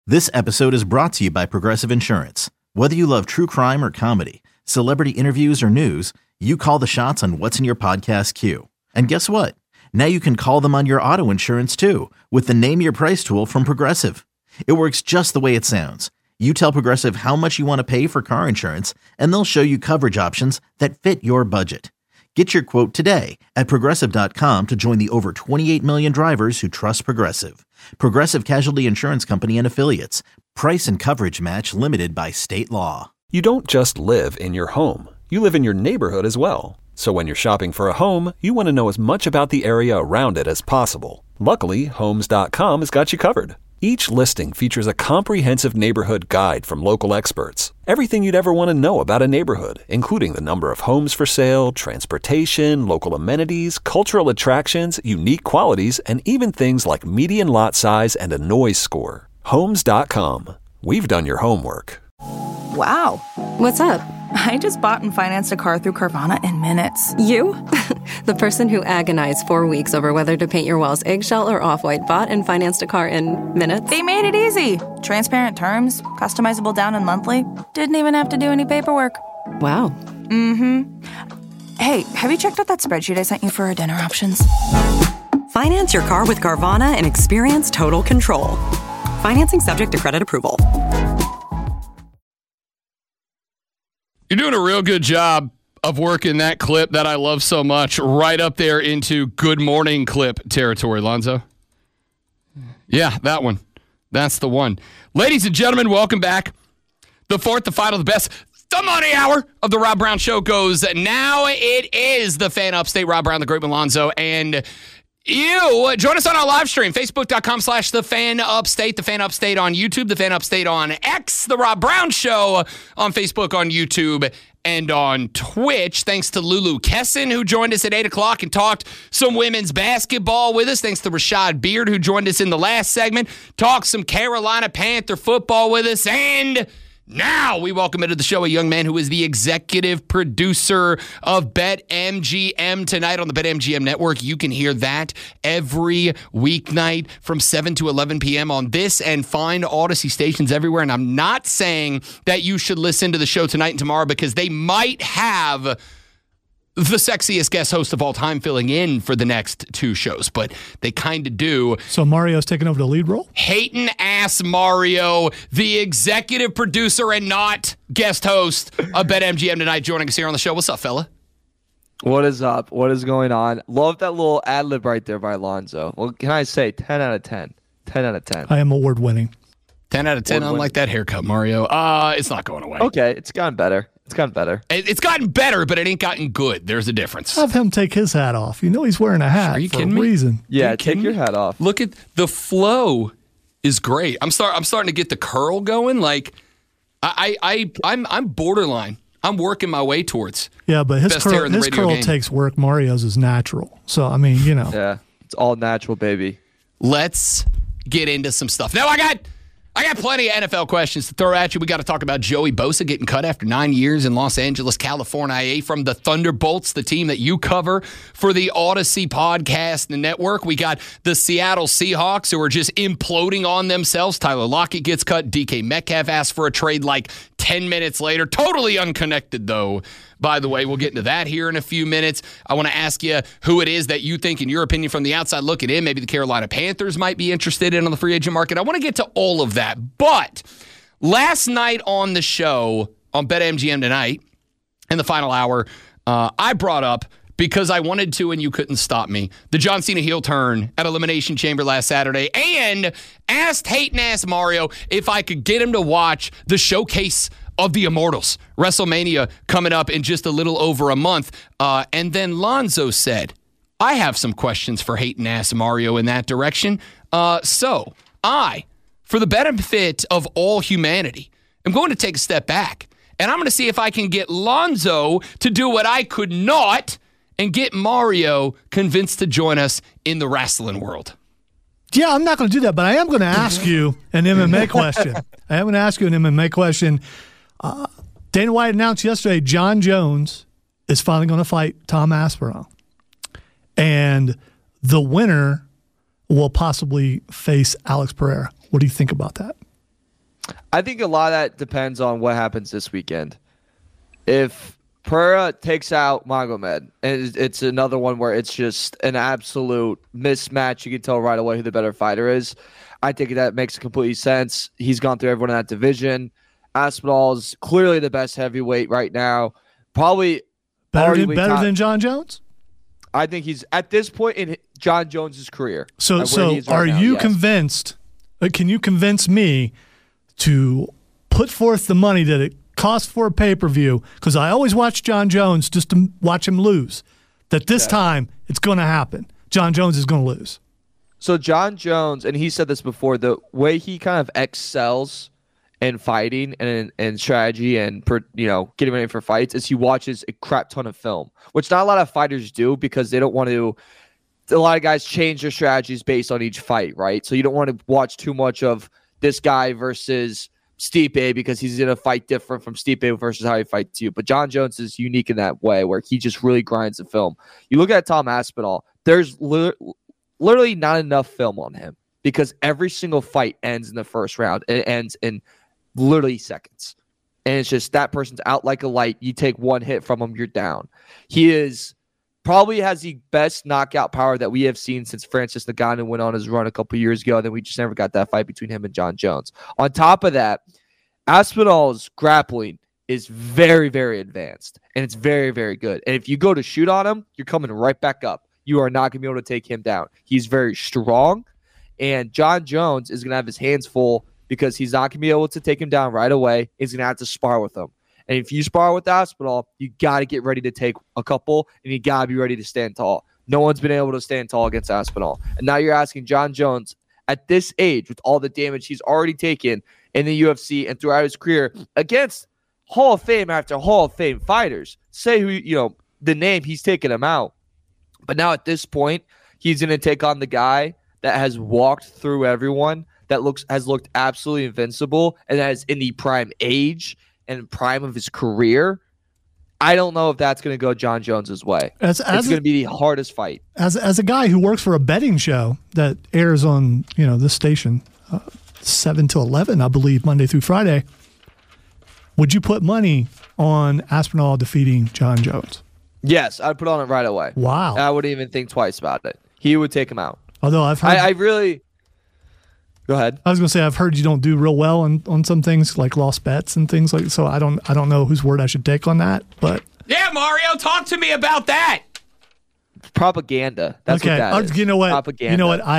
This episode is brought to you by Progressive Insurance. Whether you love true crime or comedy, celebrity interviews or news, you call the shots on what's in your podcast queue. And guess what? Now you can call them on your auto insurance too with the Name Your Price tool from Progressive. It works just the way it sounds. You tell Progressive how much you want to pay for car insurance, and they'll show you coverage options that fit your budget. Get your quote today at Progressive.com to join the over 28 million drivers who trust Progressive. Progressive Casualty Insurance Company and Affiliates. Price and coverage match limited by state law. You don't just live in your home. You live in your neighborhood as well. So when you're shopping for a home, you want to know as much about the area around it as possible. Luckily, Homes.com has got you covered. Each listing features a comprehensive neighborhood guide from local experts. Everything you'd ever want to know about a neighborhood, including the number of homes for sale, transportation, local amenities, cultural attractions, unique qualities, and even things like median lot size and a noise score. Homes.com. We've done your homework. Wow. What's up? I just bought and financed a car through Carvana in minutes. You? The person who agonized 4 weeks over whether to paint your walls eggshell or off-white bought and financed a car in minutes? They made it easy. Transparent terms, customizable down and monthly. Didn't even have to do any paperwork. Wow. Mm-hmm. Hey, have you checked out that spreadsheet I sent you for our dinner options? Finance your car with Carvana and experience total control. Financing subject to credit approval. You're doing a real good job of working that clip that I love so much right up there into good morning clip territory, Lonzo. Yeah, that one. That's the one. Ladies and gentlemen, welcome back. The fourth, the final, the best, the money hour of the Rob Brown Show goes now. It is the Fan Upstate, Rob Brown, the Great Lonzo, and you join us on our live stream, Facebook.com/The Fan Upstate, The Fan Upstate on YouTube, The Fan Upstate on X, The Rob Brown Show on Facebook, on YouTube, and on Twitch. Thanks to Lulu Kesson, who joined us at 8 o'clock and talked some women's basketball with us. Thanks to Rashad Beard, who joined us in the last segment, talked some Carolina Panther football with us, and now we welcome into the show a young man who is the executive producer of BetMGM tonight on the BetMGM network. You can hear that every weeknight from 7 to 11 p.m. on this and find Odyssey stations everywhere. And I'm not saying that you should listen to the show tonight and tomorrow because they might have the sexiest guest host of all time filling in for the next two shows, but they kind of do. So Mario's taking over the lead role? Hating ass Mario, the executive producer and not guest host of BetMGM tonight, joining us here on the show. What's up, fella? What is up? What is going on? Love that little ad lib right there by Lonzo. Well, can I say 10 out of 10? 10 out of 10. I am award winning. 10 out of 10. I don't like that haircut, Mario. It's not going away. Okay, it's gotten better. It's gotten better. It's gotten better, but it ain't gotten good. There's a difference. Have him take his hat off. You know he's wearing a hat. Are you for kidding a me? reason. Yeah, take your hat off. Look at the flow is great. I'm starting to get the curl going. Like I'm borderline. I'm working my way towards. Yeah, but his curl takes work. Mario's is natural. So I mean, you know. Yeah, it's all natural, baby. Let's get into some stuff. Now I got plenty of NFL questions to throw at you. We got to talk about Joey Bosa getting cut after 9 years in Los Angeles, California, from the Thunderbolts, the team that you cover for the Odyssey podcast and network. We got the Seattle Seahawks, who are just imploding on themselves. Tyler Lockett gets cut. DK Metcalf asked for a trade like 10 minutes later. Totally unconnected, though. By the way, we'll get into that here in a few minutes. I want to ask you who it is that you think, in your opinion, from the outside looking in, maybe the Carolina Panthers might be interested in on the free agent market. I want to get to all of that. But last night on the show, on BetMGM tonight, in the final hour, I brought up, because I wanted to and you couldn't stop me, the John Cena heel turn at Elimination Chamber last Saturday, and asked hating-ass Mario if I could get him to watch the Showcase of the Immortals, WrestleMania coming up in just a little over a month. And then Lonzo said, I have some questions for hating-ass Mario in that direction. So I, for the benefit of all humanity, am going to take a step back, and I'm going to see if I can get Lonzo to do what I could not and get Mario convinced to join us in the wrestling world. Yeah, I'm not going to do that, but I am going to ask you an MMA question. Dana White announced yesterday John Jones is finally going to fight Tom Aspinall. And the winner will possibly face Alex Pereira. What do you think about that? I think a lot of that depends on what happens this weekend. If Pereira takes out Magomed, and it's another one where it's just an absolute mismatch, you can tell right away who the better fighter is. I think that makes complete sense. He's gone through everyone in that division. Aspinall is clearly the best heavyweight right now. Probably better than John Jones? I think he's at this point in John Jones's career. So are you convinced? Can you convince me to put forth the money that it costs for a pay-per-view? Because I always watch John Jones just to watch him lose. That this time it's going to happen. John Jones is going to lose. So John Jones, and he said this before, the way he kind of excels in fighting and strategy and getting ready for fights is he watches a crap ton of film, which not a lot of fighters do because they don't want to. A lot of guys change their strategies based on each fight, right? So you don't want to watch too much of this guy versus Stipe because he's going to fight different from Stipe versus how he fights you. But John Jones is unique in that way where he just really grinds the film. You look at Tom Aspinall, there's literally not enough film on him because every single fight ends in the first round. It ends in literally seconds. And it's just that person's out like a light. You take one hit from him, you're down. He probably has the best knockout power that we have seen since Francis Ngannou went on his run a couple years ago. And then we just never got that fight between him and John Jones. On top of that, Aspinall's grappling is very, very advanced. And it's very, very good. And if you go to shoot on him, you're coming right back up. You are not going to be able to take him down. He's very strong. And John Jones is going to have his hands full because he's not going to be able to take him down right away. He's going to have to spar with him. And if you spar with Aspinall, you got to get ready to take a couple, and you got to be ready to stand tall. No one's been able to stand tall against Aspinall. And now you're asking John Jones, at this age, with all the damage he's already taken in the UFC and throughout his career, against Hall of Fame after Hall of Fame fighters, say who, the name, he's taken him out. But now at this point, he's going to take on the guy that has walked through everyone, that has looked absolutely invincible, and that is in the prime age and prime of his career. I don't know if that's going to go John Jones' way. It's going to be the hardest fight. As a guy who works for a betting show that airs on this station 7 to 11, I believe, Monday through Friday, would you put money on Aspinall defeating John Jones? Yes, I'd put on it right away. Wow. I wouldn't even think twice about it. He would take him out. Although I've heard... I really... Go ahead. I was going to say I've heard you don't do real well on some things like lost bets and things like. So I don't know whose word I should take on that. But yeah, Mario, talk to me about that. Propaganda. That's okay. What that is. You know what? Propaganda. You know what?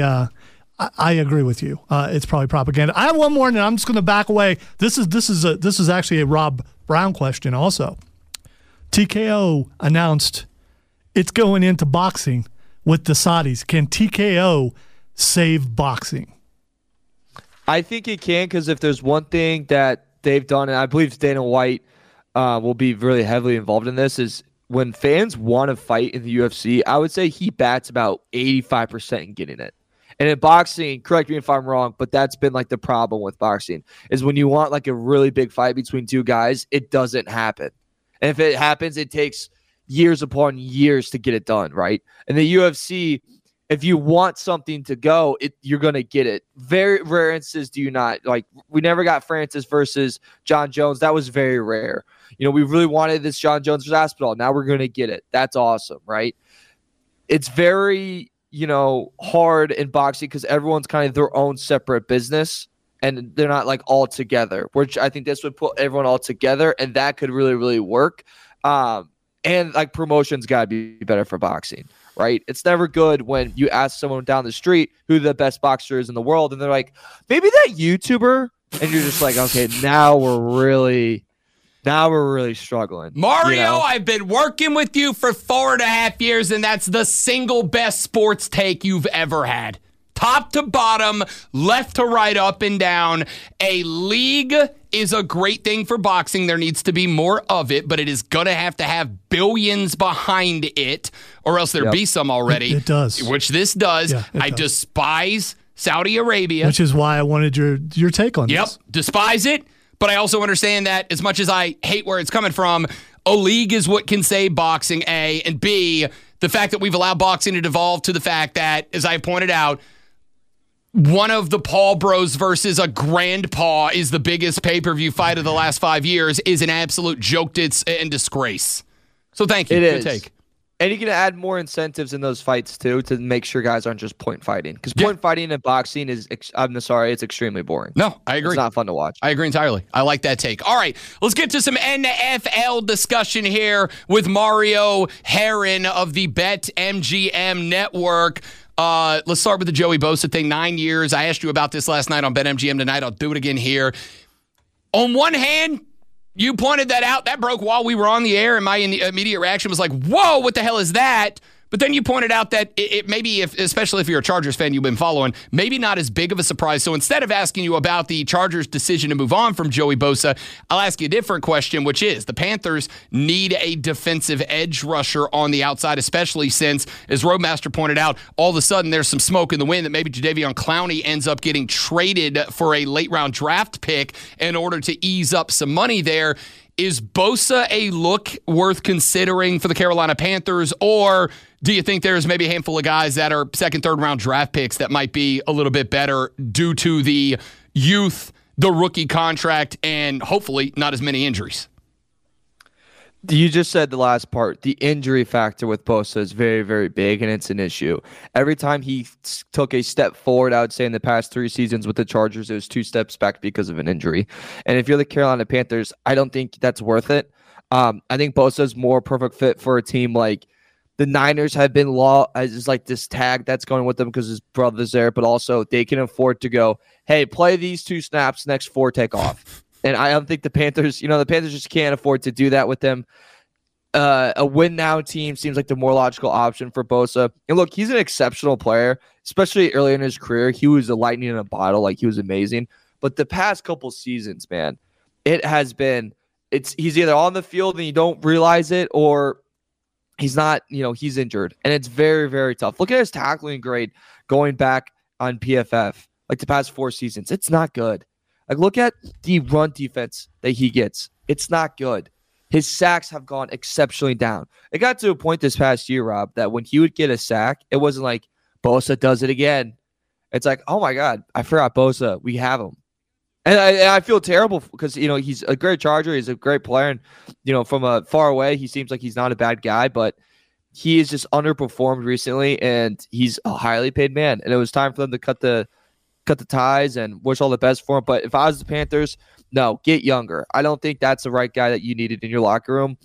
I agree with you. It's probably propaganda. I have one more, and I'm just going to back away. This is actually a Rob Brown question. Also, TKO announced it's going into boxing with the Saudis. Can TKO save boxing? I think it can, because if there's one thing that they've done, and I believe Dana White will be really heavily involved in this, is when fans want to fight in the UFC, I would say he bats about 85% in getting it. And in boxing, correct me if I'm wrong, but that's been like the problem with boxing, is when you want like a really big fight between two guys, it doesn't happen. And if it happens, it takes years upon years to get it done, right? In the UFC, if you want something to go, you're going to get it. Very rare instances do you not. Like, we never got Francis versus John Jones. That was very rare. We really wanted this John Jones versus Aspinall. Now we're going to get it. That's awesome, right? It's very, hard in boxing because everyone's kind of their own separate business, and they're not like all together, which I think this would put everyone all together, and that could really, really work. And like promotion's got to be better for boxing. Right? It's never good when you ask someone down the street who the best boxer is in the world, and they're like, maybe that YouTuber, and you're just like, okay, now we're really struggling. Mario, I've been working with you for 4.5 years, and that's the single best sports take you've ever had. Top to bottom, left to right, up and down. A league is a great thing for boxing. There needs to be more of it, but it is going to have billions behind it, or else there'd be some already. It does. Which this does. Yeah, I despise Saudi Arabia. Which is why I wanted your take on this. Yep, despise it, but I also understand that as much as I hate where it's coming from, a league is what can save boxing, A, and B, the fact that we've allowed boxing to devolve to the fact that, as I pointed out, one of the Paul Bros versus a grandpa is the biggest pay-per-view fight of the last 5 years is an absolute joke and disgrace. So thank you. Good take. And you can add more incentives in those fights, too, to make sure guys aren't just point fighting. Because point fighting in boxing is, it's extremely boring. No, I agree. It's not fun to watch. I agree entirely. I like that take. All right, let's get to some NFL discussion here with Mario Herron of the BetMGM Network. Let's start with the Joey Bosa thing. 9 years. I asked you about this last night on BetMGM tonight. I'll do it again here. On one hand, you pointed that out. That broke while we were on the air, and my immediate reaction was like, whoa, what the hell is that? But then you pointed out that it maybe, especially if you're a Chargers fan you've been following, maybe not as big of a surprise. So instead of asking you about the Chargers' decision to move on from Joey Bosa, I'll ask you a different question, which is the Panthers need a defensive edge rusher on the outside, especially since, as Roadmaster pointed out, all of a sudden there's some smoke in the wind that maybe Jadeveon Clowney ends up getting traded for a late-round draft pick in order to ease up some money there. Is Bosa a look worth considering for the Carolina Panthers, or do you think there's maybe a handful of guys that are second, third round draft picks that might be a little bit better due to the youth, the rookie contract, and hopefully not as many injuries? You just said the last part. The injury factor with Bosa is very, very big, and it's an issue. Every time he took a step forward, I would say in the past 3 seasons with the Chargers, it was 2 steps back because of an injury. And if you're the Carolina Panthers, I don't think that's worth it. I think Bosa is more perfect fit for a team like the Niners have been as like this tag that's going with them because his brother's there, but also they can afford to go, hey, play these 2 snaps, next 4 take off. And I don't think the Panthers just can't afford to do that with them. A win-now team seems like the more logical option for Bosa. And look, he's an exceptional player, especially early in his career. He was a lightning in a bottle. Like, he was amazing. But the past couple seasons, man, it has been he's either on the field and you don't realize it, or he's not, he's injured. And it's very, very tough. Look at his tackling grade going back on PFF, like the past 4 seasons. It's not good. Like, look at the run defense that he gets. It's not good. His sacks have gone exceptionally down. It got to a point this past year, Rob, that when he would get a sack, it wasn't like Bosa does it again. It's like, oh my God, I forgot Bosa. We have him. And I feel terrible because, he's a great Charger. He's a great player. And, from a far away, he seems like he's not a bad guy, but he has just underperformed recently, and he's a highly paid man. And it was time for them to cut the ties and wish all the best for him. But if I was the Panthers, no, get younger. I don't think that's the right guy that you needed in your locker room.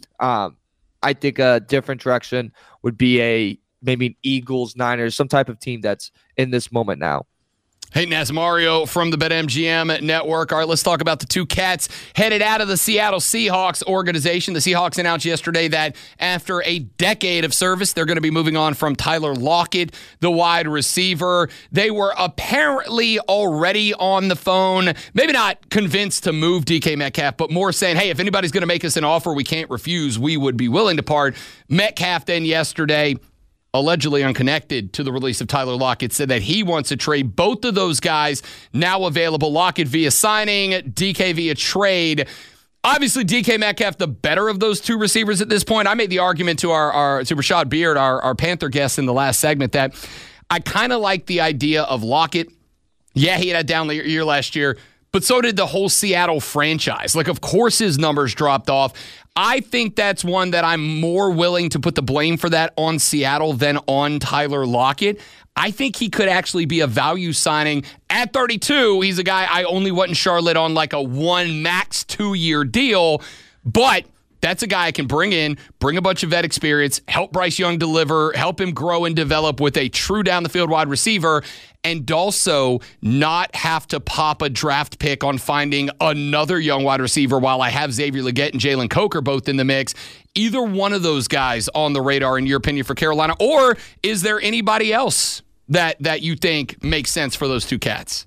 I think a different direction would be maybe an Eagles, Niners, some type of team that's in this moment now. Hey, Mario from the BetMGM Network. All right, let's talk about the 2 cats headed out of the Seattle Seahawks organization. The Seahawks announced yesterday that after a decade of service, they're going to be moving on from Tyler Lockett, the wide receiver. They were apparently already on the phone, maybe not convinced to move DK Metcalf, but more saying, hey, if anybody's going to make us an offer we can't refuse, we would be willing to part. Metcalf then yesterday, allegedly unconnected to the release of Tyler Lockett, said that he wants to trade both of those guys now available. Lockett via signing, DK via trade. Obviously, DK Metcalf, the better of those 2 receivers at this point. I made the argument to to Rashad Beard, our Panther guest in the last segment, that I kind of like the idea of Lockett. Yeah, he had a down year last year, but so did the whole Seattle franchise. Like, of course his numbers dropped off. I think that's one that I'm more willing to put the blame for that on Seattle than on Tyler Lockett. I think he could actually be a value signing. At 32, he's a guy I only want in Charlotte on like a 1 max 2-year deal, but that's a guy I can bring in, bring a bunch of vet experience, help Bryce Young deliver, help him grow and develop with a true down-the-field wide receiver, and also not have to pop a draft pick on finding another young wide receiver while I have Xavier Legette and Jalen Coker both in the mix. Either one of those guys on the radar, in your opinion, for Carolina, or is there anybody else that you think makes sense for those 2 cats?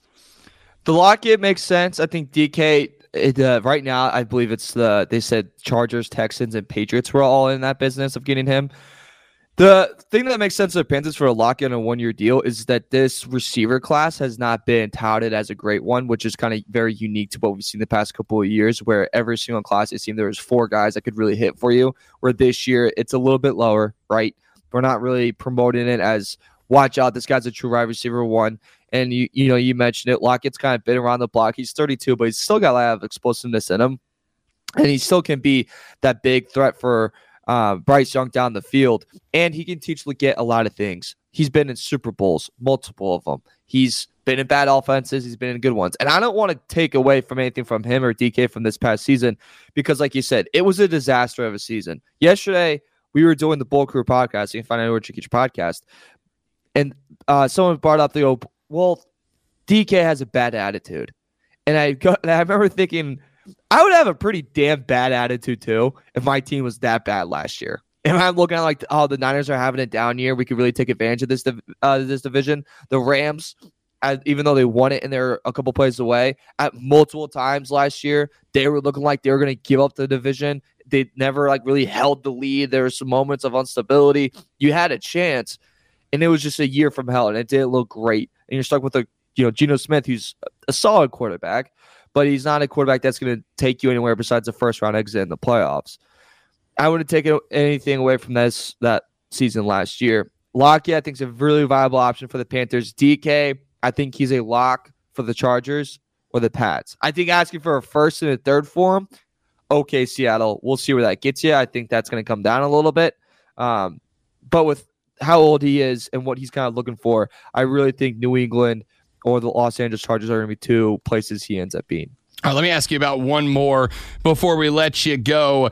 The Lockett makes sense. I think DK... right now, I believe they said Chargers, Texans, and Patriots were all in that business of getting him. The thing that makes sense to the Panthers for a lock-in a 1-year deal is that this receiver class has not been touted as a great one, which is kind of very unique to what we've seen the past couple of years, where every single class, it seemed there was 4 guys that could really hit for you, where this year it's a little bit lower, right? We're not really promoting it as watch out. This guy's a true wide receiver one. And you mentioned it. Lockett's kind of been around the block. He's 32, but he's still got a lot of explosiveness in him. And he still can be that big threat for Bryce Young down the field. And he can teach Legette a lot of things. He's been in Super Bowls, multiple of them. He's been in bad offenses. He's been in good ones. And I don't want to take away from anything from him or DK from this past season because, like you said, it was a disaster of a season. Yesterday, we were doing the Bull Crew podcast. You can find it anywhere you get your podcast. And someone brought up DK has a bad attitude. And I remember thinking, I would have a pretty damn bad attitude too if my team was that bad last year. And I'm looking at the Niners are having a down year. We could really take advantage of this division. The Rams, even though they won it and they're a couple plays away, at multiple times last year, they were looking like they were going to give up the division. They never really held the lead. There were some moments of instability. You had a chance, and it was just a year from hell, and it didn't look great. And you're stuck with Geno Smith, who's a solid quarterback, but he's not a quarterback that's going to take you anywhere besides a first-round exit in the playoffs. I wouldn't take anything away from that season last year. Lockett, I think, is a really viable option for the Panthers. DK, I think he's a lock for the Chargers or the Pats. I think asking for a first and a third for him, okay, Seattle. We'll see where that gets you. I think that's going to come down a little bit. But with how old he is and what he's kind of looking for, I really think New England or the Los Angeles Chargers are going to be two places he ends up being. All right, let me ask you about one more before we let you go.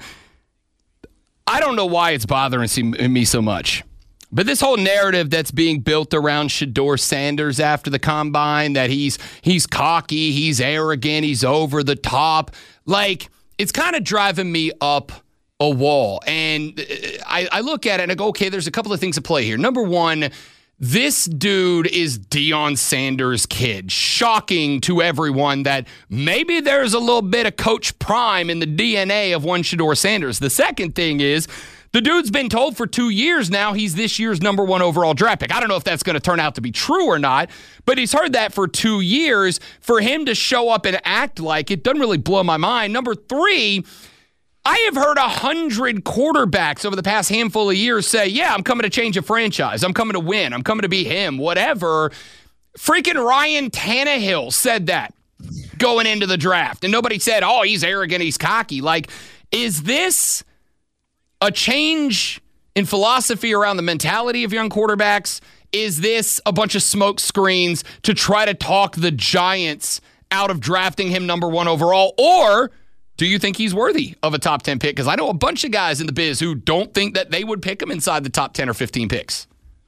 I don't know why it's bothering me so much, but this whole narrative that's being built around Shedeur Sanders after the combine, that he's cocky, he's arrogant, he's over the top, it's kind of driving me up a wall. And I look at it and I go, okay, there's a couple of things at play here. Number one, this dude is Deion Sanders' kid. Shocking to everyone that maybe there's a little bit of Coach Prime in the DNA of one Shedeur Sanders. The second thing is the dude's been told for 2 years now he's this year's number one overall draft pick. I don't know if that's going to turn out to be true or not, but he's heard that for 2 years. For him to show up and act like it doesn't really blow my mind. Number three, I have heard 100 quarterbacks over the past handful of years say, yeah, I'm coming to change a franchise. I'm coming to win. I'm coming to be him, whatever. Freaking Ryan Tannehill said that going into the draft. And nobody said, oh, he's arrogant, he's cocky. Is this a change in philosophy around the mentality of young quarterbacks? Is this a bunch of smoke screens to try to talk the Giants out of drafting him number one overall? Or do you think he's worthy of a top 10 pick? Because I know a bunch of guys in the biz who don't think that they would pick him inside the top 10 or 15 picks.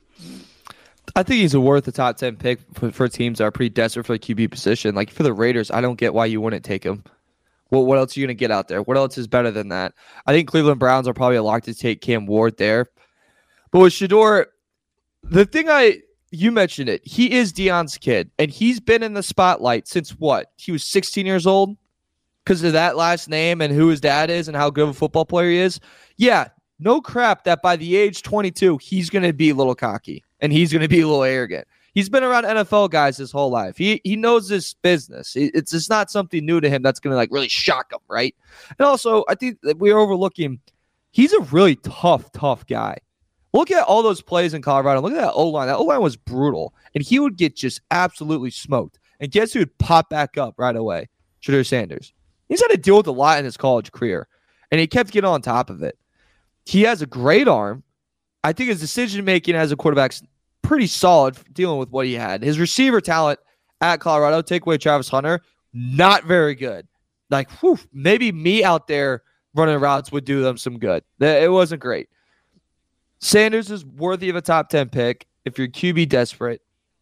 I think he's worth a top 10 pick for teams that are pretty desperate for the QB position. For the Raiders, I don't get why you wouldn't take him. Well, what else are you going to get out there? What else is better than that? I think Cleveland Browns are probably a lock to take Cam Ward there. But with Shedeur, the thing you mentioned it, he is Deion's kid, and he's been in the spotlight since what? He was 16 years old? Because of that last name and who his dad is and how good of a football player he is. Yeah, no crap that by the age 22, he's going to be a little cocky and he's going to be a little arrogant. He's been around NFL guys his whole life. He knows this business. It's just not something new to him that's going to really shock him, right? And also, I think that we're overlooking, he's a really tough guy. Look at all those plays in Colorado. Look at that O-line. That O-line was brutal. And he would get just absolutely smoked. And guess who would pop back up right away? Shedeur Sanders. He's had to deal with a lot in his college career, and he kept getting on top of it. He has a great arm. I think his decision-making as a quarterback's pretty solid dealing with what he had. His receiver talent at Colorado, take away Travis Hunter, not very good. Maybe me out there running routes would do them some good. It wasn't great. Sanders is worthy of a top 10 pick if you're QB desperate.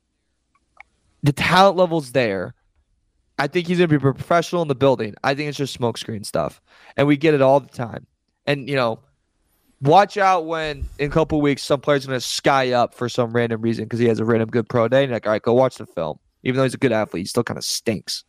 The talent level's there. I think he's going to be a professional in the building. I think it's just smokescreen stuff. And we get it all the time. And, watch out when in a couple of weeks some player's going to sky up for some random reason because he has a random good pro day. And all right, go watch the film. Even though he's a good athlete, he still kind of stinks.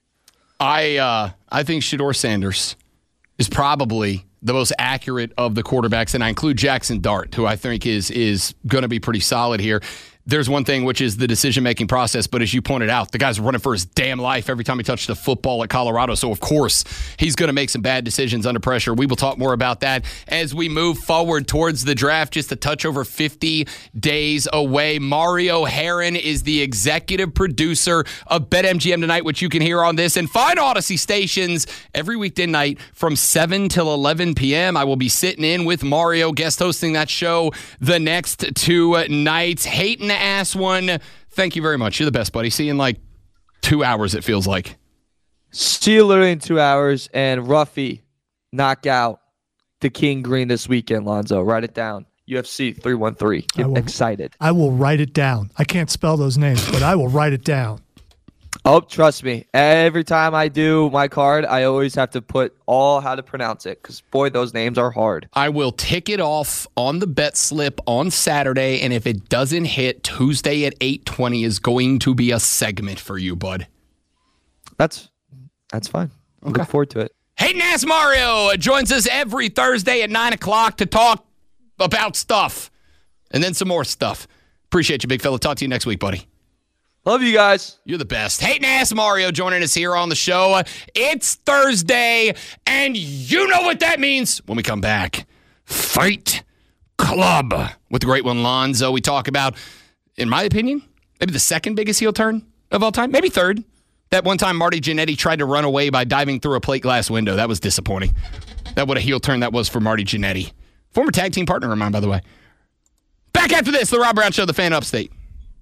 I think Shedeur Sanders is probably the most accurate of the quarterbacks, and I include Jackson Dart, who I think is going to be pretty solid here. there's one thing, which is the decision-making process. But as you pointed out, the guy's running for his damn life every time he touched the football at Colorado. So, of course, he's going to make some bad decisions under pressure. We will talk more about that as we move forward towards the draft, just a touch over 50 days away. Mario Herron is the executive producer of BetMGM Tonight, which you can hear on this and find Odyssey stations every weekday night from 7 till 11 p.m. I will be sitting in with Mario, guest hosting that show the next 2 nights. Hating to ask one. Thank you very much. You're the best, buddy. See you in like 2 hours, it feels like. See you literally in 2 hours. And Ruffy, knock out the King Green this weekend, Lonzo. Write it down. UFC 313. Get excited. I will write it down. I can't spell those names, but I will write it down. Oh, trust me. Every time I do my card, I always have to put all how to pronounce it because, boy, those names are hard. I will tick it off on the bet slip on Saturday, and if it doesn't hit, Tuesday at 8:20 is going to be a segment for you, bud. That's fine. Okay. Look forward to it. Hayden Ass Mario joins us every Thursday at 9 o'clock to talk about stuff and then some more stuff. Appreciate you, big fella. Talk to you next week, buddy. Love you guys. You're the best. Hayden Ass Mario joining us here on the show. It's Thursday, and you know what that means when we come back. Fight Club with the great one, Lonzo. We talk about, in my opinion, maybe the second biggest heel turn of all time. Maybe third. That one time Marty Jannetty tried to run away by diving through a plate glass window. That was disappointing. That what a heel turn that was for Marty Jannetty. Former tag team partner of mine, by the way. Back after this, the Rob Brown Show, the Fan Upstate.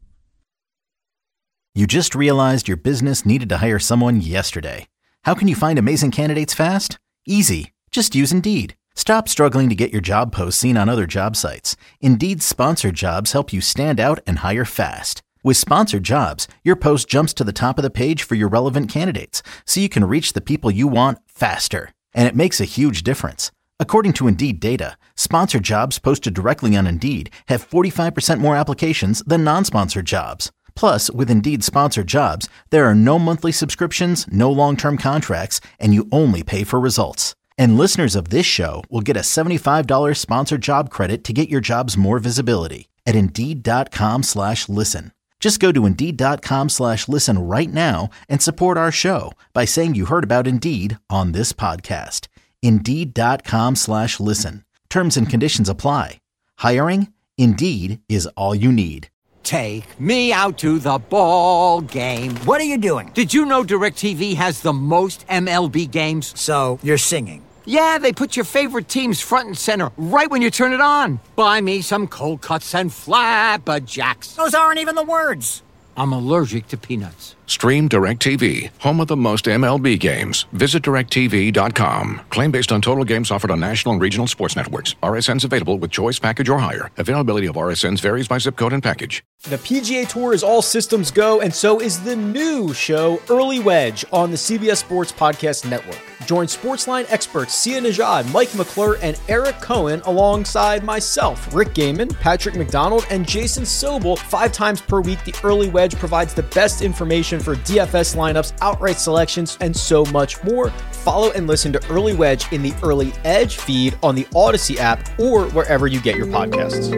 You just realized your business needed to hire someone yesterday. How can you find amazing candidates fast? Easy. Just use Indeed. Stop struggling to get your job posts seen on other job sites. Indeed's sponsored jobs help you stand out and hire fast. With sponsored jobs, your post jumps to the top of the page for your relevant candidates, so you can reach the people you want faster. And it makes a huge difference. According to Indeed data, sponsored jobs posted directly on Indeed have 45% more applications than non-sponsored jobs. Plus, with Indeed sponsored jobs, there are no monthly subscriptions, no long-term contracts, and you only pay for results. And listeners of this show will get a $75 sponsored job credit to get your jobs more visibility at Indeed.com/listen. Just go to Indeed.com/listen right now and support our show by saying you heard about Indeed on this podcast. Indeed.com/listen. Terms and conditions apply. Hiring? Indeed is all you need. Take me out to the ball game. What are you doing? Did you know DirecTV has the most MLB games? So you're singing. Yeah, they put your favorite teams front and center right when you turn it on. Buy me some cold cuts and flapjacks. Those aren't even the words. I'm allergic to peanuts. Stream DirecTV, home of the most MLB games. Visit DirecTV.com. Claim based on total games offered on national and regional sports networks. RSNs available with choice package or higher. Availability of RSNs varies by zip code and package. The PGA Tour is all systems go, and so is the new show, Early Wedge, on the CBS Sports Podcast Network. Join Sportsline experts Sia Nejad, Mike McClure, and Eric Cohen alongside myself, Rick Gaiman, Patrick McDonald, and Jason Sobel 5 times per week. The Early Wedge provides the best information for DFS lineups, outright selections, and so much more. Follow and listen to Early Wedge in the Early Edge feed on the Odyssey app or wherever you get your podcasts.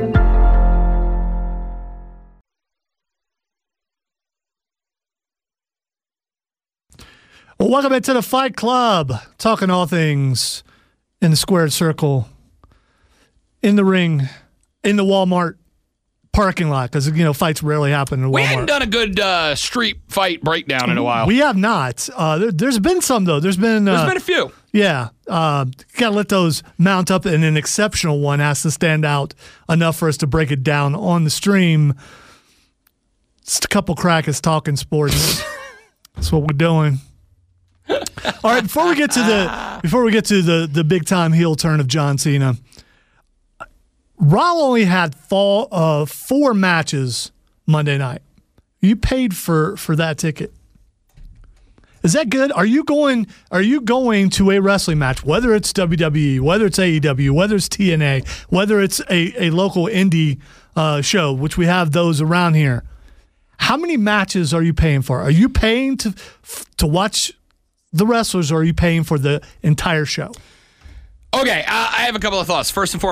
Well, welcome into the Fight Club, talking all things in the squared circle, in the ring, in the Walmart parking lot, because, you know, fights rarely happen in Walmart. We hadn't done a good street fight breakdown in a while. We have not. There's been some, though. There's been a few. Yeah. Got to let those mount up, and an exceptional one has to stand out enough for us to break it down on the stream. Just a couple crackers talking sports. That's what we're doing. All right, before we get to the big time heel turn of John Cena, Raw only had 4 matches Monday night. You paid for that ticket. Is that good? Are you going to a wrestling match, whether it's WWE, whether it's AEW, whether it's TNA, whether it's a local indie show, which we have those around here? How many matches are you paying for? Are you paying to watch the wrestlers, or are you paying for the entire show? Okay, I have a couple of thoughts. First and foremost,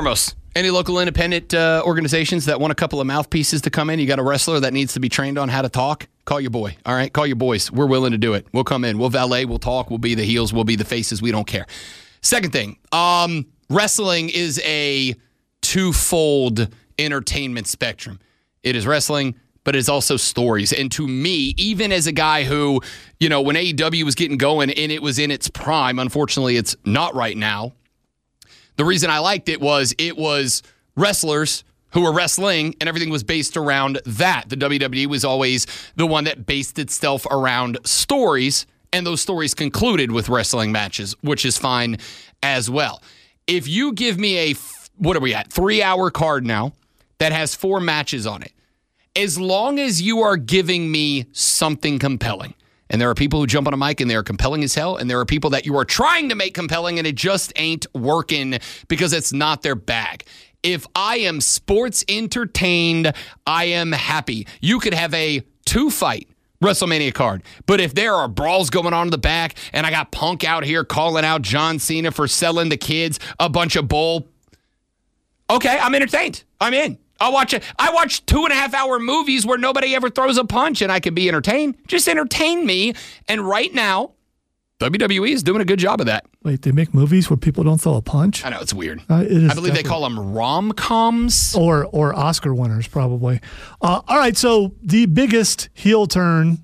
Any local independent organizations that want a couple of mouthpieces to come in? You got a wrestler that needs to be trained on how to talk? Call your boy, all right? Call your boys. We're willing to do it. We'll come in. We'll valet. We'll talk. We'll be the heels. We'll be the faces. We don't care. Second thing, wrestling is a twofold entertainment spectrum. It is wrestling, but it's also stories. And to me, even as a guy who, when AEW was getting going and it was in its prime, unfortunately, it's not right now. The reason I liked it was wrestlers who were wrestling and everything was based around that. The WWE was always the one that based itself around stories, and those stories concluded with wrestling matches, which is fine as well. If you give me what are we at? 3-hour card now that has 4 matches on it, as long as you are giving me something compelling, and there are people who jump on a mic and they are compelling as hell, and there are people that you are trying to make compelling and it just ain't working because it's not their bag. If I am sports entertained, I am happy. You could have a 2-fight WrestleMania card, but if there are brawls going on in the back and I got Punk out here calling out John Cena for selling the kids a bunch of bull, okay, I'm entertained. I'm in. I'll watch it. I watch 2.5-hour movies where nobody ever throws a punch and I can be entertained. Just entertain me. And right now, WWE is doing a good job of that. Wait, they make movies where people don't throw a punch? I know, it's weird. It is I believe they call them rom-coms. Or Oscar winners, probably. All right, so the biggest heel turn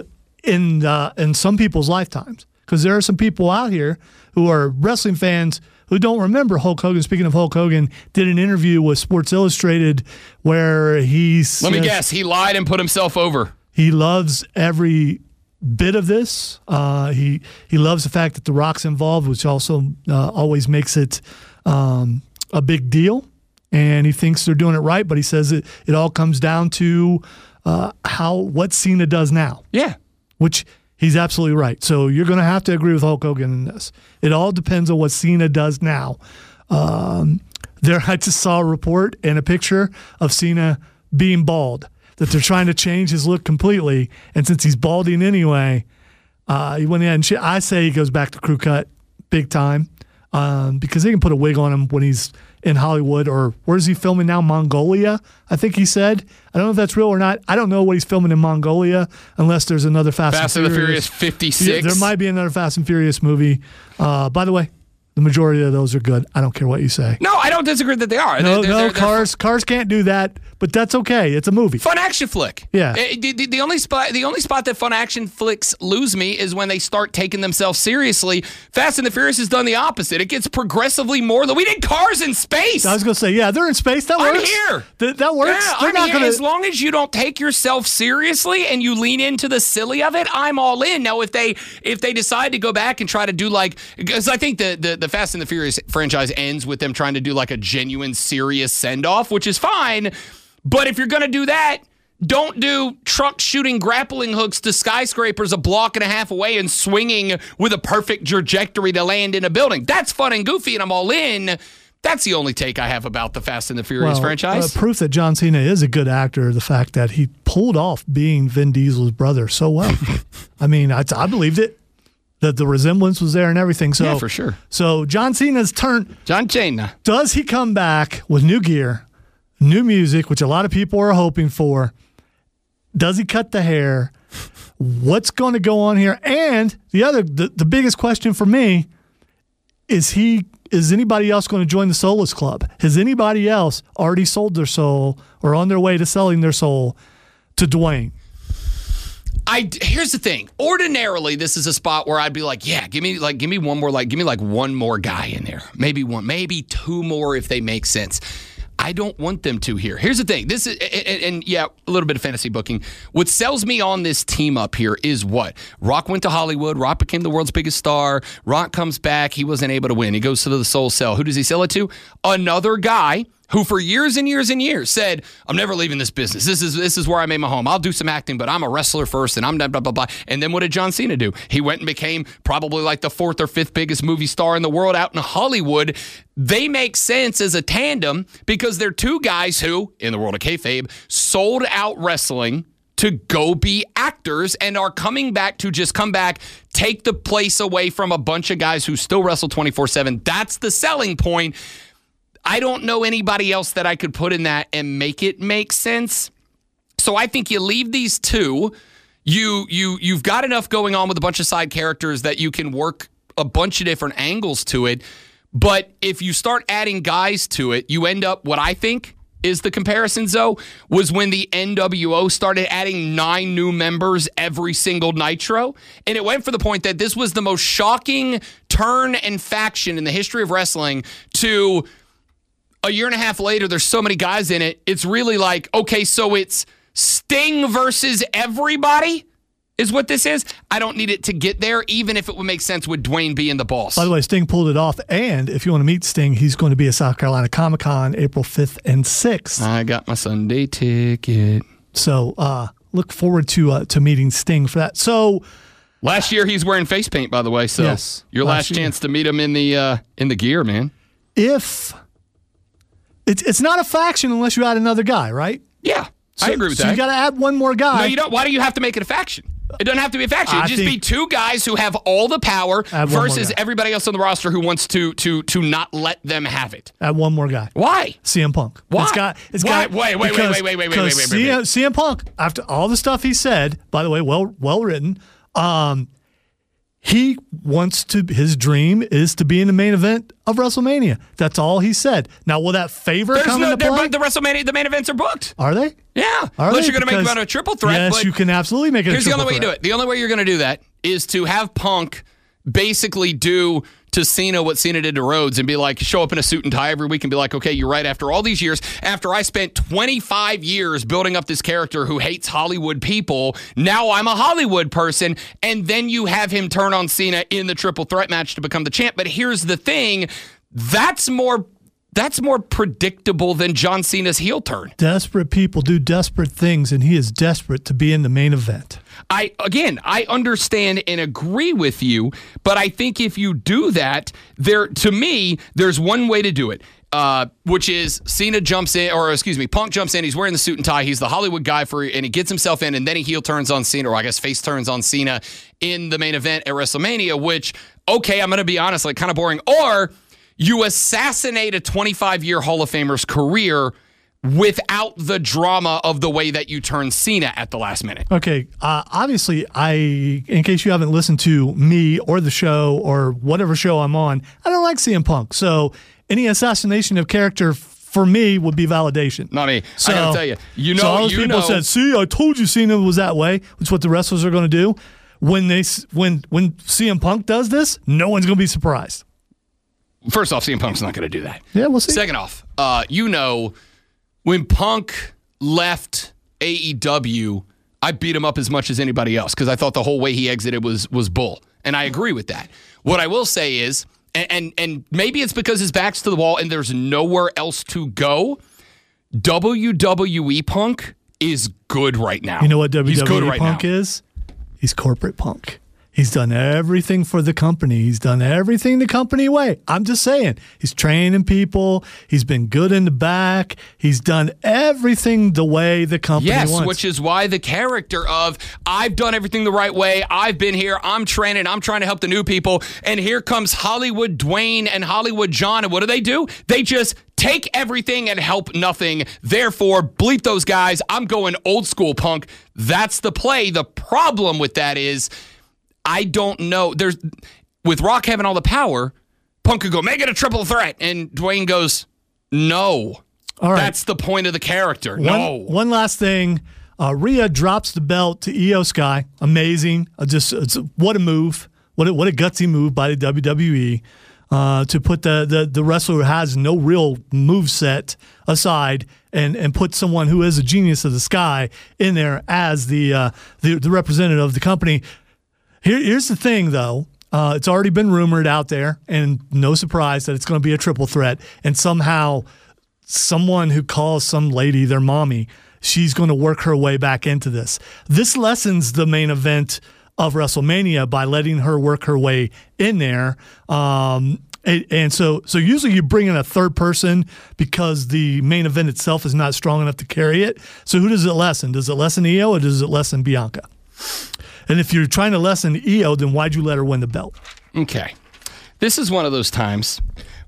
in some people's lifetimes, because there are some people out here who are wrestling fans who don't remember Hulk Hogan. Speaking of Hulk Hogan, did an interview with Sports Illustrated where let me guess, he lied and put himself over. He loves every bit of this. He loves the fact that The Rock's involved, which also always makes it a big deal. And he thinks they're doing it right, but he says it all comes down to what Cena does now. Yeah. Which he's absolutely right. So you're going to have to agree with Hulk Hogan in this. It all depends on what Cena does now. I just saw a report and a picture of Cena being bald, that they're trying to change his look completely. And since he's balding anyway, he went in and I say he goes back to crew cut big time because they can put a wig on him when he's in Hollywood, or where's he filming now? Mongolia, I think he said. I don't know if that's real or not. I don't know what he's filming in Mongolia unless there's another Fast and the Furious 56. Yeah, there might be another Fast and Furious movie. By the way, the majority of those are good. I don't care what you say. No, I don't disagree that they are. No, cars can't do that, but that's okay. It's a movie. Fun action flick. Yeah. The only spot that fun action flicks lose me is when they start taking themselves seriously. Fast and the Furious has done the opposite. It gets progressively more. We did Cars in space. I was going to say, yeah, they're in space. That works. I'm here. That works. Yeah, I'm here. As long as you don't take yourself seriously and you lean into the silly of it, I'm all in. Now, if they decide to go back and try to do because I think the Fast and the Furious franchise ends with them trying to do like a genuine serious send-off, which is fine. But if you're going to do that, don't do truck shooting grappling hooks to skyscrapers a block and a half away and swinging with a perfect trajectory to land in a building. That's fun and goofy, and I'm all in. That's the only take I have about the Fast and the Furious franchise. Proof that John Cena is a good actor, the fact that he pulled off being Vin Diesel's brother so well. I mean, I believed it. That the resemblance was there and everything. So, yeah, for sure. So John Cena's turn. John Cena. Does he come back with new gear, new music, which a lot of people are hoping for? Does he cut the hair? What's going to go on here? And the biggest question for me is anybody else going to join the Soulless Club? Has anybody else already sold their soul or on their way to selling their soul to Dwayne? Here's the thing. Ordinarily, this is a spot where I'd be like, yeah, give me one more, one more guy in there. Maybe 2 more if they make sense. I don't want them to here. Here's the thing. This is, and yeah, a little bit of fantasy booking. What sells me on this team up here is what? Rock went to Hollywood. Rock became the world's biggest star. Rock comes back. He wasn't able to win. He goes to the Soul Cell. Who does he sell it to? Another guy who for years and years and years said, I'm never leaving this business. This is where I made my home. I'll do some acting, but I'm a wrestler first, and I'm blah, blah, blah, blah. And then what did John Cena do? He went and became probably like the 4th or 5th biggest movie star in the world out in Hollywood. They make sense as a tandem because they're 2 guys who, in the world of kayfabe, sold out wrestling to go be actors and are coming back to just come back, take the place away from a bunch of guys who still wrestle 24/7. That's the selling point. I don't know anybody else that I could put in that and make it make sense. So I think you leave these two. You've got enough going on with a bunch of side characters that you can work a bunch of different angles to it. But if you start adding guys to it, you end up, what I think is the comparison, Zoe, was when the NWO started adding 9 new members every single Nitro. And it went for the point that this was the most shocking turn and faction in the history of wrestling to a year and a half later, there's so many guys in it. It's really like, okay, so it's Sting versus everybody is what this is. I don't need it to get there, even if it would make sense with Dwayne being the boss. By the way, Sting pulled it off. And if you want to meet Sting, he's going to be at South Carolina Comic-Con April 5th and 6th. I got my Sunday ticket. So look forward to meeting Sting for that. So last year he's wearing face paint, by the way. So yes, your last chance to meet him in the gear, man. If it's not a faction unless you add another guy, right? Yeah, I agree with that. So you got to add one more guy. No, you don't. Why do you have to make it a faction? It doesn't have to be a faction. It'd just be 2 guys who have all the power versus everybody else on the roster who wants to not let them have it. Add one more guy. Why? CM Punk. Why? Wait. CM Punk, after all the stuff he said, by the way, well written, he wants to, his dream is to be in the main event of WrestleMania. That's all he said. Now, will that favor come into play? The main events are booked. Are they? Yeah. Unless you're going to make them a triple threat. Yes, you can absolutely make it a triple threat. Here's the only way you do it. The only way you're going to do that is to have Punk basically do to Cena what Cena did to Rhodes and be like, show up in a suit and tie every week and be like, okay, you're right. After all these years, after I spent 25 years building up this character who hates Hollywood people, now I'm a Hollywood person. And then you have him turn on Cena in the triple threat match to become the champ. But here's the thing. That's more predictable than John Cena's heel turn. Desperate people do desperate things, and he is desperate to be in the main event. I understand and agree with you, but I think if you do that, there's one way to do it, which is Punk jumps in, he's wearing the suit and tie, he's the Hollywood guy and he gets himself in, and then he heel turns on Cena, or I guess face turns on Cena in the main event at WrestleMania, which, okay, I'm going to be honest, like kind of boring, or you assassinate a 25-year Hall of Famer's career without the drama of the way that you turn Cena at the last minute. Okay, obviously, in case you haven't listened to me or the show or whatever show I'm on, I don't like CM Punk. So any assassination of character for me would be validation. Not me. So, I gotta tell you, so all those people said, "See, I told you Cena was that way." Which is what the wrestlers are going to do when CM Punk does this. No one's going to be surprised. First off, CM Punk's not going to do that. Yeah, we'll see. Second off, when Punk left AEW, I beat him up as much as anybody else because I thought the whole way he exited was bull. And I agree with that. What I will say is, and maybe it's because his back's to the wall and there's nowhere else to go, WWE Punk is good right now. You know what WWE Punk is? He's corporate Punk. He's done everything for the company. He's done everything the company way. I'm just saying. He's training people. He's been good in the back. He's done everything the way the company wants. Yes, which is why the character of, I've done everything the right way. I've been here. I'm training. I'm trying to help the new people. And here comes Hollywood Dwayne and Hollywood John. And what do? They just take everything and help nothing. Therefore, bleep those guys. I'm going old school Punk. That's the play. The problem with that is, I don't know. With Rock having all the power, Punk could go, make it a triple threat. And Dwayne goes, no. All right. That's the point of the character. No. One last thing. Rhea drops the belt to Io Sky. Amazing. What a move. What a gutsy move by the WWE to put the wrestler who has no real move set aside and put someone who is a genius of the sky in there as the representative of the company. Here's the thing, though. It's already been rumored out there, and no surprise that it's going to be a triple threat. And somehow, someone who calls some lady their mommy, she's going to work her way back into this. This lessens the main event of WrestleMania by letting her work her way in there. And so usually you bring in a third person because the main event itself is not strong enough to carry it. So who does it lessen? Does it lessen Io or does it lessen Bianca? And if you're trying to lessen Io, then why'd you let her win the belt? Okay. This is one of those times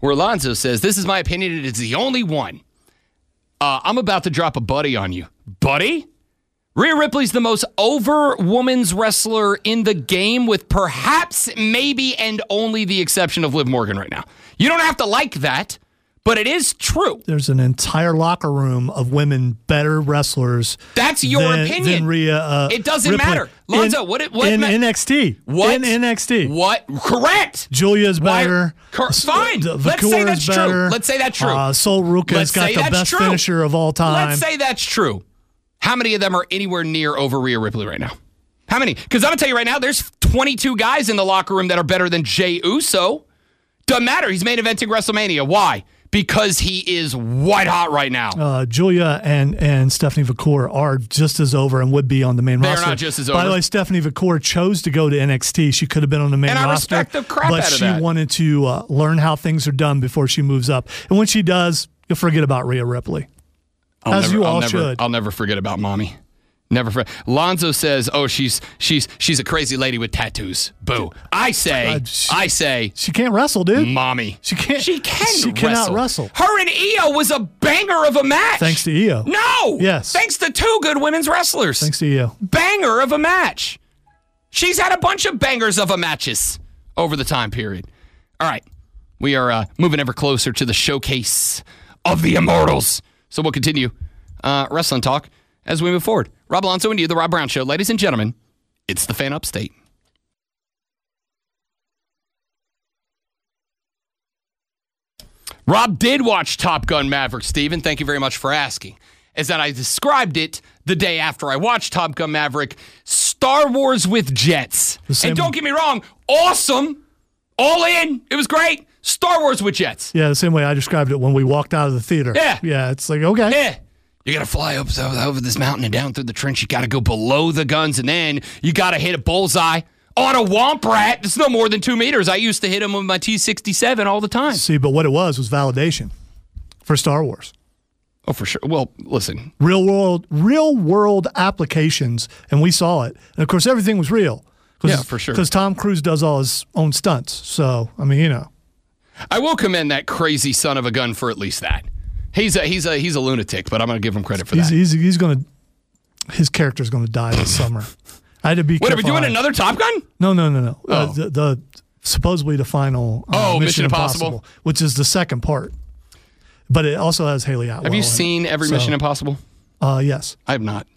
where Alonzo says, this is my opinion, it is the only one. I'm about to drop a buddy on you. Buddy? Rhea Ripley's the most over women's wrestler in the game, with perhaps, maybe, and only the exception of Liv Morgan right now. You don't have to like that, but it is true. There's an entire locker room of women better wrestlers. That's your opinion. Than Rhea. It doesn't Ripley. matter. Lonzo, what in NXT? What? In NXT? What? Correct. Julia's better. Fine. Let's say that's true. Let's say that's true. Sol Ruka's got the best finisher of all time. Let's say that's true. How many of them are anywhere near over Rhea Ripley right now? How many? Because I'm going to tell you right now, there's 22 guys in the locker room that are better than Jey Uso. Doesn't matter. He's main eventing WrestleMania. Why? Because he is white hot right now. Julia and Stephanie McCool are just as over and would be on the main roster. They're not just as over. By the way, Stephanie McCool chose to go to NXT. She could have been on the main roster. And I respect the crap out of that. But she wanted to learn how things are done before she moves up. And when she does, you'll forget about Rhea Ripley. I'll never forget about mommy. Never forget. Lonzo says, "Oh, she's a crazy lady with tattoos." Boo. I say, she can't wrestle, dude. Mommy, she can't. She cannot wrestle. Her and Io was a banger of a match. Thanks to Io. No. Yes. Thanks to two good women's wrestlers. Thanks to Io. Banger of a match. She's had a bunch of bangers of a matches over the time period. All right, we are moving ever closer to the showcase of the Immortals. So we'll continue wrestling talk as we move forward. Rob Alonso and you, The Rob Brown Show. Ladies and gentlemen, it's the Fan Upstate. Rob did watch Top Gun Maverick, Steven. Thank you very much for asking. As that I described it the day after I watched Top Gun Maverick, Star Wars with jets. And don't get me wrong, awesome. All in. It was great. Star Wars with jets. Yeah, the same way I described it when we walked out of the theater. Yeah. Yeah, it's like, okay. Yeah. You got to fly up over this mountain and down through the trench. You got to go below the guns, and then you got to hit a bullseye on a womp rat. It's no more than 2 meters. I used to hit them with my T-67 all the time. See, but what it was validation for Star Wars. Oh, for sure. Well, listen. Real world applications, and we saw it. And, of course, everything was real. Yeah, for sure. Because Tom Cruise does all his own stunts. So, I mean, you know. I will commend that crazy son of a gun for at least that. He's a lunatic, but I'm going to give him credit for that. He's going to, his character's going to die this summer. I had to be careful. Wait, are we doing another Top Gun? No. Oh. The supposedly the final Mission Impossible, which is the second part. But it also has Haley Atwell. Have you seen every Mission Impossible? Yes. I have not.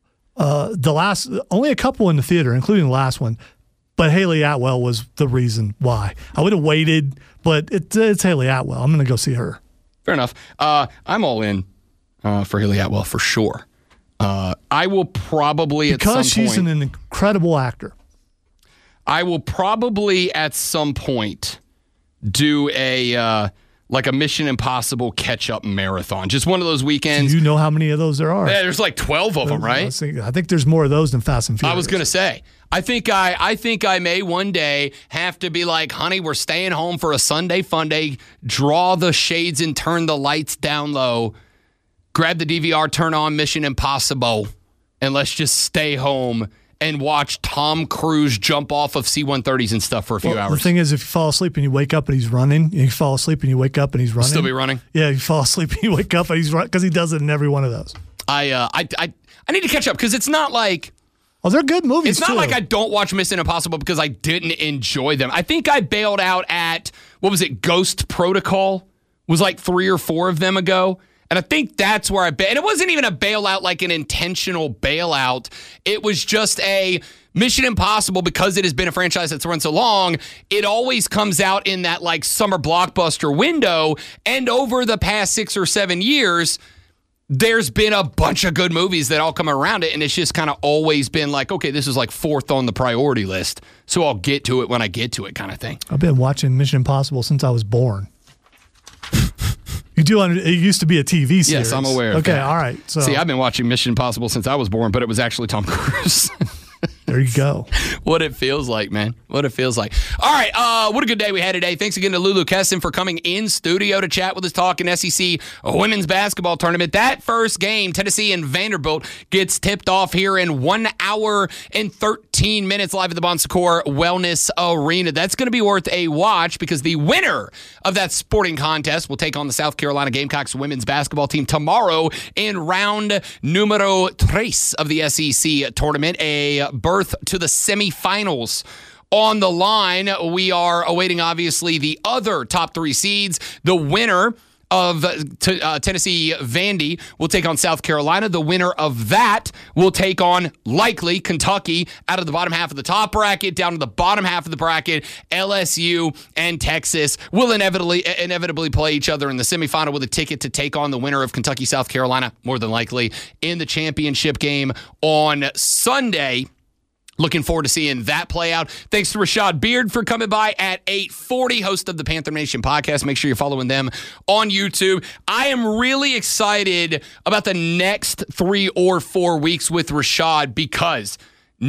Only a couple in the theater, including the last one. But Haley Atwell was the reason why. I would have waited, but it's Haley Atwell. I'm going to go see her. Fair enough. I'm all in for Haley Atwell for sure. I will probably at some point, because she's an incredible actor. I will probably at some point do a Mission Impossible catch-up marathon. Just one of those weekends. Do you know how many of those there are? Yeah, there's like 12 of them, right? I think there's more of those than Fast and Furious. I was going to say. I think I may one day have to be like, honey, we're staying home for a Sunday fun day. Draw the shades and turn the lights down low. Grab the DVR, turn on Mission Impossible, and let's just stay home and watch Tom Cruise jump off of C-130s and stuff for a few hours. The thing is, if you fall asleep and you wake up and he's running, you fall asleep and you wake up and he's running. Still be running? Yeah, you fall asleep and you wake up and he's running, because he does it in every one of those. I need to catch up, because it's not like... Oh, they're good movies, It's not like I don't watch Mission Impossible because I didn't enjoy them. I think I bailed out at, Ghost Protocol? Was like 3 or 4 of them ago. And I think that's where and it wasn't even a bailout, like an intentional bailout. It was just a Mission Impossible, because it has been a franchise that's run so long. It always comes out in that like summer blockbuster window. And over the past 6 or 7 years, there's been a bunch of good movies that all come around it. And it's just kind of always been like, okay, this is like 4th on the priority list. So I'll get to it when I get to it, kind of thing. I've been watching Mission Impossible since I was born. It used to be a TV series. Yes, I'm aware of that. All right. So. See, I've been watching Mission Impossible since I was born, but it was actually Tom Cruise. There There you go. What it feels like, man. What it feels like. All right, what a good day we had today. Thanks again to Lulu Kesson for coming in studio to chat with us, talking SEC women's basketball tournament. That first game, Tennessee and Vanderbilt, gets tipped off here in 1 hour and 13 minutes live at the Bon Secours Wellness Arena. That's going to be worth a watch because the winner of that sporting contest will take on the South Carolina Gamecocks women's basketball team tomorrow in round numero tres of the SEC tournament. A berth to the semifinals on the line. We are awaiting, obviously, the other top three seeds. The winner of Tennessee Vandy will take on South Carolina. The winner of that will take on, likely, Kentucky out of the bottom half of the top bracket down to the bottom half of the bracket. LSU and Texas will inevitably play each other in the semifinal with a ticket to take on the winner of Kentucky, South Carolina, more than likely, in the championship game on Sunday. Looking forward to seeing that play out. Thanks to Rashad Beard for coming by at 8:40, host of the Panther Nation podcast. Make sure you're following them on YouTube. I am really excited about the next 3 or 4 weeks with Rashad because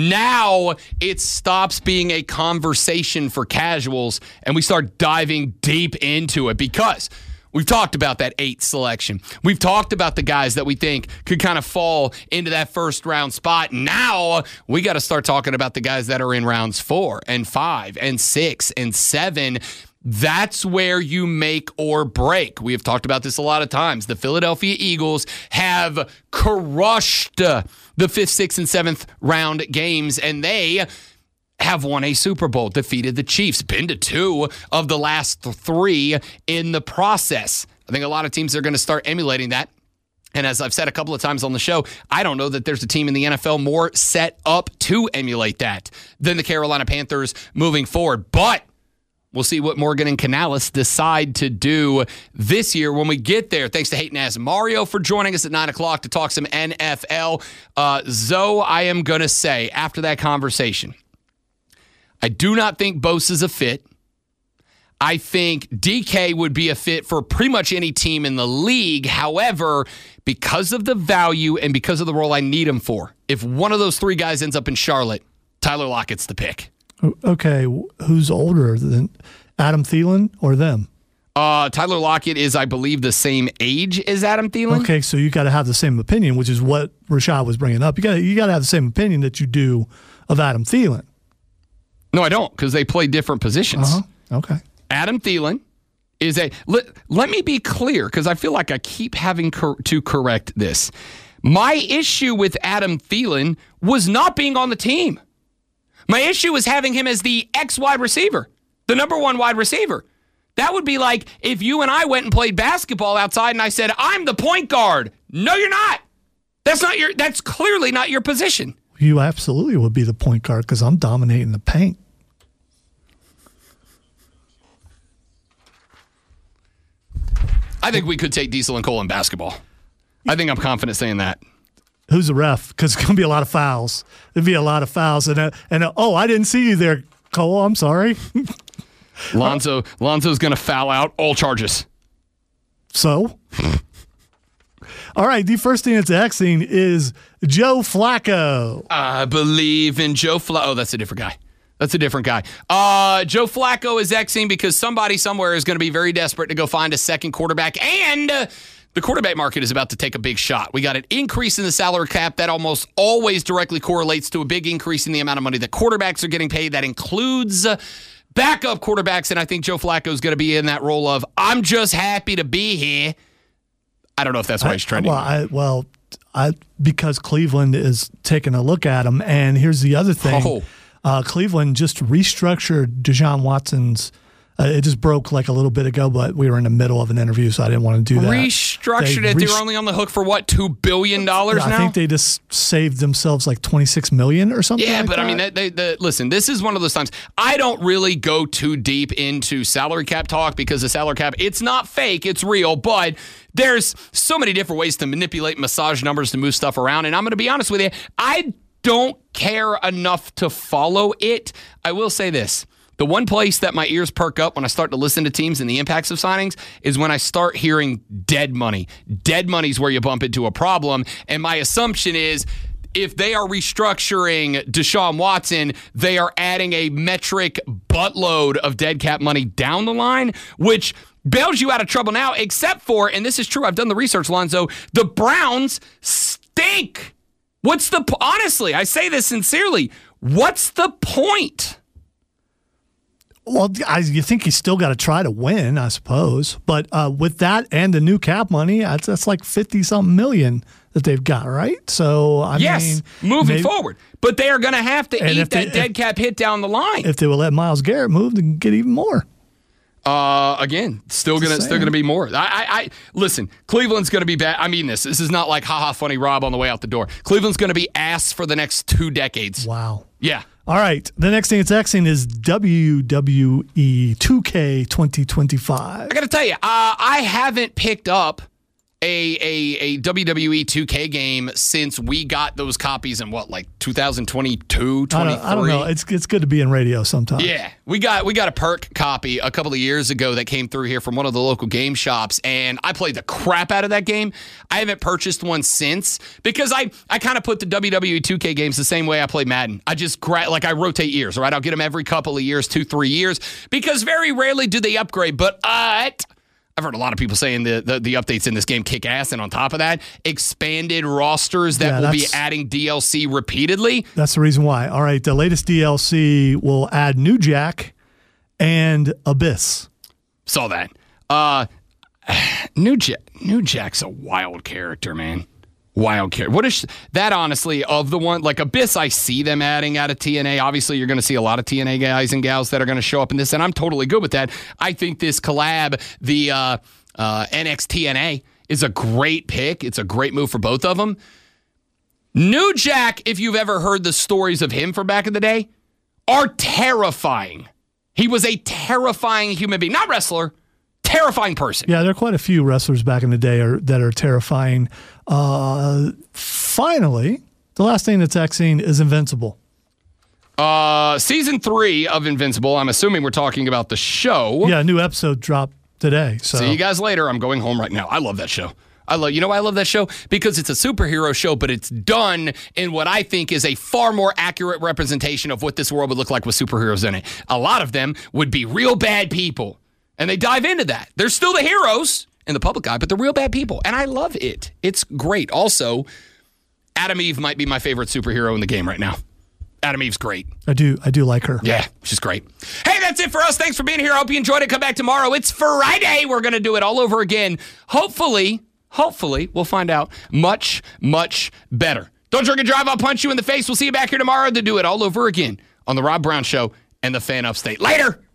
now it stops being a conversation for casuals and we start diving deep into it because we've talked about that 8 selection. We've talked about the guys that we think could kind of fall into that first round spot. Now we got to start talking about the guys that are in rounds 4 and 5 and 6 and 7. That's where you make or break. We have talked about this a lot of times. The Philadelphia Eagles have crushed the 5th, 6th, and 7th round games, and they have won a Super Bowl, defeated the Chiefs, been to 2 of the last 3 in the process. I think a lot of teams are going to start emulating that. And as I've said a couple of times on the show, I don't know that there's a team in the NFL more set up to emulate that than the Carolina Panthers moving forward. But we'll see what Morgan and Canales decide to do this year when we get there. Thanks to Hayden Mario for joining us at 9 o'clock to talk some NFL. Zoe, I am going to say, after that conversation, I do not think Bosa's a fit. I think DK would be a fit for pretty much any team in the league. However, because of the value and because of the role I need him for, if one of those 3 guys ends up in Charlotte, Tyler Lockett's the pick. Okay, who's older than Adam Thielen or them? Tyler Lockett is, I believe, the same age as Adam Thielen. Okay, so you got to have the same opinion, which is what Rashad was bringing up. You got to have the same opinion that you do of Adam Thielen. No, I don't, because they play different positions. Okay. Adam Thielen is a... Let me be clear, because I feel like I keep having to correct this. My issue with Adam Thielen was not being on the team. My issue was having him as the wide receiver, the number 1 wide receiver. That would be like if you and I went and played basketball outside and I said, I'm the point guard. No, you're not. That's clearly not your position. You absolutely would be the point guard because I'm dominating the paint. I think we could take Diesel and Cole in basketball. I think I'm confident saying that. Who's the ref? Because it's going to be a lot of fouls. There'd be a lot of fouls. And I didn't see you there, Cole. I'm sorry. Lonzo's going to foul out all charges. So? All right, the first thing that's Xing is Joe Flacco. I believe in Joe Flacco. Oh, that's a different guy. Joe Flacco is Xing because somebody somewhere is going to be very desperate to go find a second quarterback. And the quarterback market is about to take a big shot. We got an increase in the salary cap that almost always directly correlates to a big increase in the amount of money that quarterbacks are getting paid. That includes backup quarterbacks. And I think Joe Flacco is going to be in that role of, I'm just happy to be here. I don't know if that's why he's trending. Because Cleveland is taking a look at him. And here's the other thing. Cleveland just restructured Deshaun Watson's. It just broke like a little bit ago, but we were in the middle of an interview, so I didn't want to do that. Restructured it. They're only on the hook for what, $2 billion now? I think they just saved themselves like $26 million or something. Yeah, like but that. I mean, listen, this is one of those times. I don't really go too deep into salary cap talk because the salary cap, it's not fake, it's real, but there's so many different ways to manipulate, massage numbers to move stuff around. And I'm going to be honest with you, I don't care enough to follow it. I will say this. The one place that my ears perk up when I start to listen to teams and the impacts of signings is when I start hearing dead money. Dead money is where you bump into a problem. And my assumption is if they are restructuring Deshaun Watson, they are adding a metric buttload of dead cap money down the line, which bails you out of trouble now, except for, and this is true, I've done the research, Lonzo, the Browns stink. Honestly, I say this sincerely, what's the point? Well, you think he's still got to try to win, I suppose. But with that and the new cap money, that's like 50-something million that they've got, right? So, I mean, moving forward. But they are going to have to eat that dead cap hit down the line. If they will let Myles Garrett move, they can get even more. Again, still gonna be more. I listen. Cleveland's gonna be bad. I mean this. This is not like haha funny Rob on the way out the door. Cleveland's gonna be ass for the next 2 decades. Wow. Yeah. All right. The next thing it's Xing is WWE 2K 2025. I gotta tell you, I haven't picked up a WWE 2K game since we got those copies in 2022, 23? I don't know. It's good to be in radio sometimes. Yeah. We got a perk copy a couple of years ago that came through here from one of the local game shops, and I played the crap out of that game. I haven't purchased one since because I kind of put the WWE 2K games the same way I play Madden. I just I rotate years, right? I'll get them every couple of years, 2-3 years, because very rarely do they upgrade, but I've heard a lot of people saying the updates in this game kick ass, and on top of that, expanded rosters that will be adding DLC repeatedly. That's the reason why. All right, the latest DLC will add New Jack and Abyss. Saw that. New Jack's a wild character, man. Wild character. What is that, honestly, of the one, like Abyss, I see them adding out of TNA. Obviously, you're going to see a lot of TNA guys and gals that are going to show up in this, and I'm totally good with that. I think this collab, the NXTNA, is a great pick. It's a great move for both of them. New Jack, if you've ever heard the stories of him from back in the day, are terrifying. He was a terrifying human being. Not wrestler, terrifying person. Yeah, there are quite a few wrestlers back in the day that are terrifying. Finally, the last thing that's Xing is Invincible. Season 3 of Invincible. I'm assuming we're talking about the show. Yeah, a new episode dropped today. So see you guys later. I'm going home right now. I love that show. You know why I love that show? Because it's a superhero show, but it's done in what I think is a far more accurate representation of what this world would look like with superheroes in it. A lot of them would be real bad people. And they dive into that. They're still the heroes in the public eye, but they're real bad people. And I love it. It's great. Also, Adam Eve might be my favorite superhero in the game right now. Adam Eve's great. I do like her. Yeah, she's great. Hey, that's it for us. Thanks for being here. I hope you enjoyed it. Come back tomorrow. It's Friday. We're going to do it all over again. Hopefully, we'll find out much, much better. Don't drink and drive. I'll punch you in the face. We'll see you back here tomorrow to do it all over again on The Rob Brown Show and The Fan Upstate. Later.